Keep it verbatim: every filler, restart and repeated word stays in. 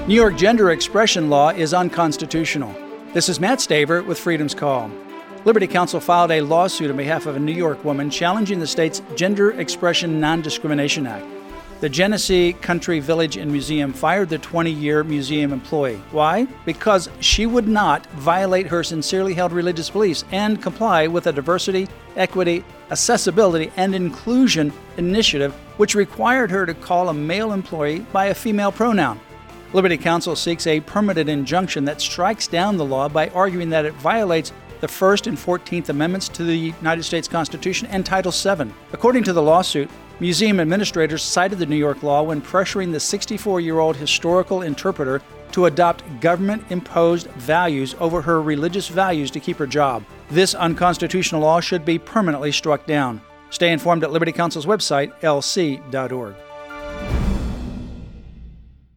New York gender expression law is unconstitutional. This is Matt Staver with Freedom's Call. Liberty Counsel filed a lawsuit on behalf of a New York woman challenging the state's Gender Expression Non-Discrimination Act. The Genesee Country Village and Museum fired the twenty-year museum employee. Why? Because she would not violate her sincerely held religious beliefs and comply with a diversity, equity, accessibility, and inclusion initiative, which required her to call a male employee by a female pronoun. Liberty Counsel seeks a permanent injunction that strikes down the law by arguing that it violates the First and Fourteenth Amendments to the United States Constitution and Title seven. According to the lawsuit, museum administrators cited the New York law when pressuring the sixty-four-year-old historical interpreter to adopt government-imposed values over her religious values to keep her job. This unconstitutional law should be permanently struck down. Stay informed at Liberty Counsel's website, L C dot org.